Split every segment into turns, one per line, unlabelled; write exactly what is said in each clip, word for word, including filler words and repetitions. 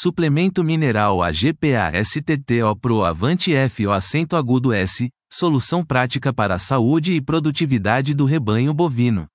Suplemento mineral A G P A S T T O Pro Avante F O acento agudo S, solução prática para a saúde e produtividade do rebanho bovino.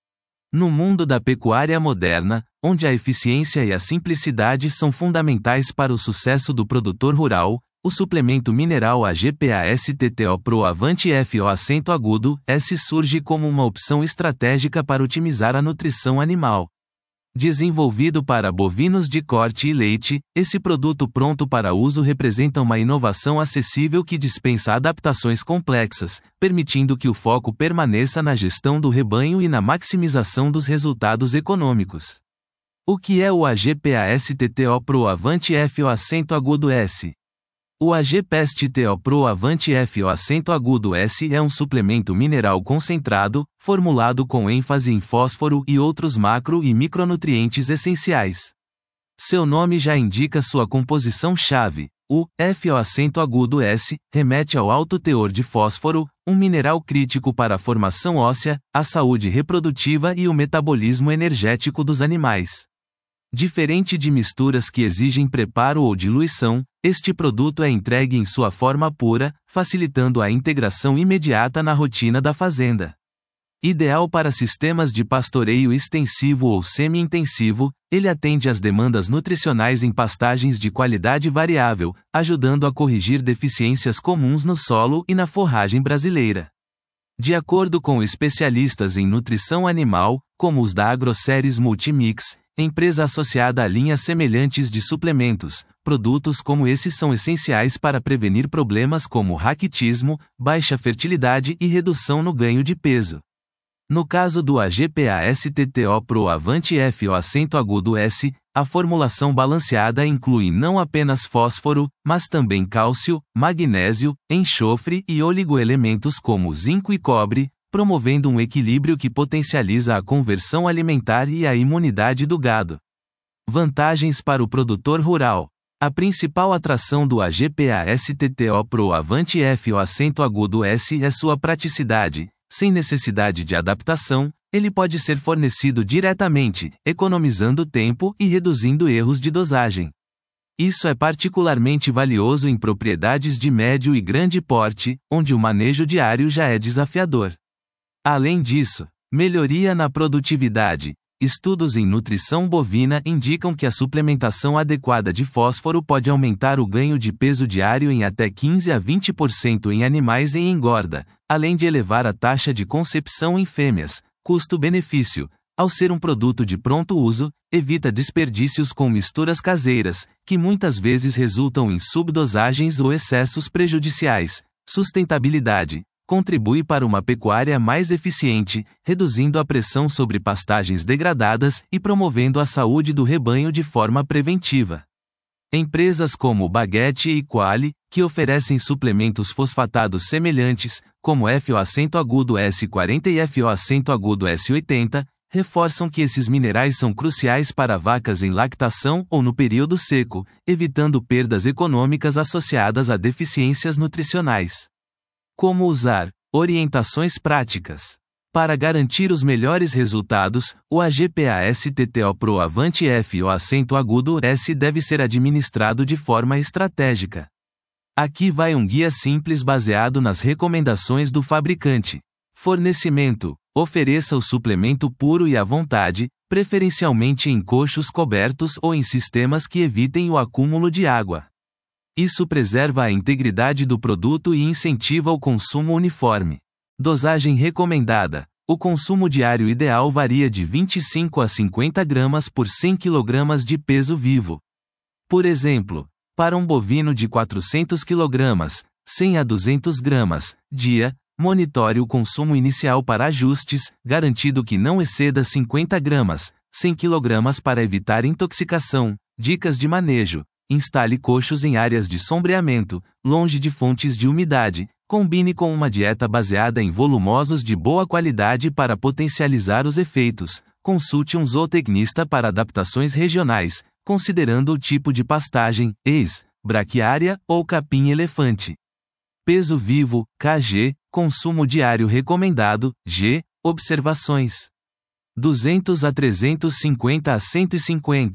No mundo da pecuária moderna, onde a eficiência e a simplicidade são fundamentais para o sucesso do produtor rural, o suplemento mineral A G P A S T T O Pro Avante F O acento agudo S surge como uma opção estratégica para otimizar a nutrição animal. Desenvolvido para bovinos de corte e leite, esse produto pronto para uso representa uma inovação acessível que dispensa adaptações complexas, permitindo que o foco permaneça na gestão do rebanho e na maximização dos resultados econômicos. O que é o A G P A S T T O Pro Avante F O acento agudo S? O A G P A S T T O Pro Avante F O acento agudo S é um suplemento mineral concentrado, formulado com ênfase em fósforo e outros macro e micronutrientes essenciais. Seu nome já indica sua composição-chave. O F O acento agudo S remete ao alto teor de fósforo, um mineral crítico para a formação óssea, a saúde reprodutiva e o metabolismo energético dos animais. Diferente de misturas que exigem preparo ou diluição, este produto é entregue em sua forma pura, facilitando a integração imediata na rotina da fazenda. Ideal para sistemas de pastoreio extensivo ou semi-intensivo, ele atende às demandas nutricionais em pastagens de qualidade variável, ajudando a corrigir deficiências comuns no solo e na forragem brasileira. De acordo com especialistas em nutrição animal, como os da AgroSéries Multimix, empresa associada a linhas semelhantes de suplementos, produtos como esses são essenciais para prevenir problemas como raquitismo, baixa fertilidade e redução no ganho de peso. No caso do A G P A S T T O Pro Avante F O acento agudo S, a formulação balanceada inclui não apenas fósforo, mas também cálcio, magnésio, enxofre e oligoelementos como zinco e cobre, promovendo um equilíbrio que potencializa a conversão alimentar e a imunidade do gado. Vantagens para o produtor rural. A principal atração do A G P A S T T O Pro Avante F O acento agudo S é sua praticidade. Sem necessidade de adaptação, ele pode ser fornecido diretamente, economizando tempo e reduzindo erros de dosagem. Isso é particularmente valioso em propriedades de médio e grande porte, onde o manejo diário já é desafiador. Além disso, melhoria na produtividade. Estudos em nutrição bovina indicam que a suplementação adequada de fósforo pode aumentar o ganho de peso diário em até quinze a vinte por cento em animais em engorda, além de elevar a taxa de concepção em fêmeas. Custo-benefício. Ao ser um produto de pronto uso, evita desperdícios com misturas caseiras, que muitas vezes resultam em subdosagens ou excessos prejudiciais. Sustentabilidade. Contribui para uma pecuária mais eficiente, reduzindo a pressão sobre pastagens degradadas e promovendo a saúde do rebanho de forma preventiva. Empresas como Baguete e Quali, que oferecem suplementos fosfatados semelhantes, como F O acento agudo S quarenta e F O acento agudo S oitenta, reforçam que esses minerais são cruciais para vacas em lactação ou no período seco, evitando perdas econômicas associadas a deficiências nutricionais. Como usar? Orientações práticas. Para garantir os melhores resultados, o A G P A S T T O Pro Avante F O acento agudo S deve ser administrado de forma estratégica. Aqui vai um guia simples baseado nas recomendações do fabricante. Fornecimento. Ofereça o suplemento puro e à vontade, preferencialmente em coxos cobertos ou em sistemas que evitem o acúmulo de água. Isso preserva a integridade do produto e incentiva o consumo uniforme. Dosagem recomendada. O consumo diário ideal varia de vinte e cinco a cinquenta gramas por cem quilogramas de peso vivo. Por exemplo, para um bovino de quatrocentos quilogramas, cem a duzentos gramas, dia, monitore o consumo inicial para ajustes, garantido que não exceda cinquenta gramas, cem quilogramas para evitar intoxicação. Dicas de manejo. Instale coxos em áreas de sombreamento, longe de fontes de umidade. Combine com uma dieta baseada em volumosos de boa qualidade para potencializar os efeitos. Consulte um zootecnista para adaptações regionais, considerando o tipo de pastagem, ex, braquiária ou capim-elefante. Peso vivo, K G, consumo diário recomendado, G, observações. duzentos a trezentos e cinquenta a cento e cinquenta.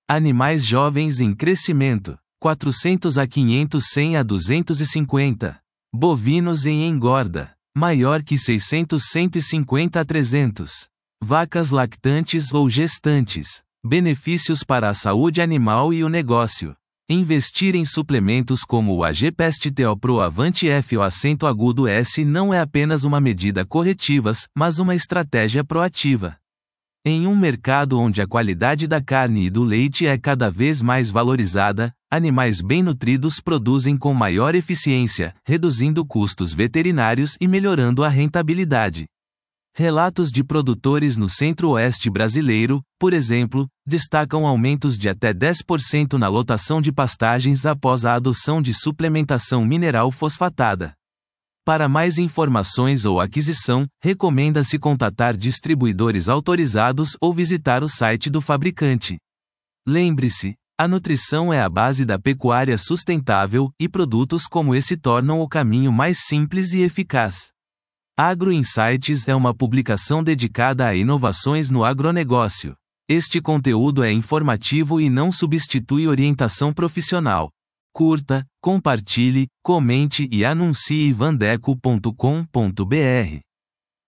Animais jovens em crescimento, quatrocentos a quinhentos, cem a duzentos e cinquenta. Bovinos em engorda, maior que seiscentos, cento e cinquenta a trezentos. Vacas lactantes ou gestantes. Benefícios para a saúde animal e o negócio. Investir em suplementos como o A G P S T O Pro Avante F O acento agudo S não é apenas uma medida corretiva, mas uma estratégia proativa. Em um mercado onde a qualidade da carne e do leite é cada vez mais valorizada, animais bem nutridos produzem com maior eficiência, reduzindo custos veterinários e melhorando a rentabilidade. Relatos de produtores no centro-oeste brasileiro, por exemplo, destacam aumentos de até dez por cento na lotação de pastagens após a adoção de suplementação mineral fosfatada. Para mais informações ou aquisição, recomenda-se contatar distribuidores autorizados ou visitar o site do fabricante. Lembre-se, a nutrição é a base da pecuária sustentável, e produtos como esse tornam o caminho mais simples e eficaz. Agro Insights é uma publicação dedicada a inovações no agronegócio. Este conteúdo é informativo e não substitui orientação profissional. Curta, compartilhe, comente e anuncie vandeco ponto com ponto br.